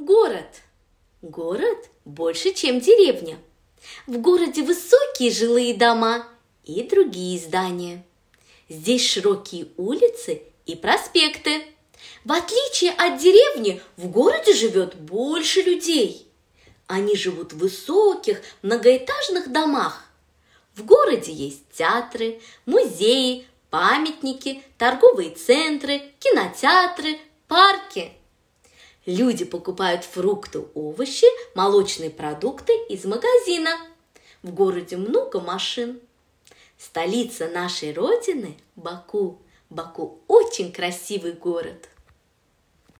Город. Город больше, чем деревня. В городе высокие жилые дома и другие здания. Здесь широкие улицы и проспекты. В отличие от деревни, в городе живет больше людей. Они живут в высоких многоэтажных домах. В городе есть театры, музеи, памятники, торговые центры, кинотеатры, парки. Люди покупают фрукты, овощи, молочные продукты из магазина. В городе много машин. Столица нашей Родины – Баку. Баку очень красивый город.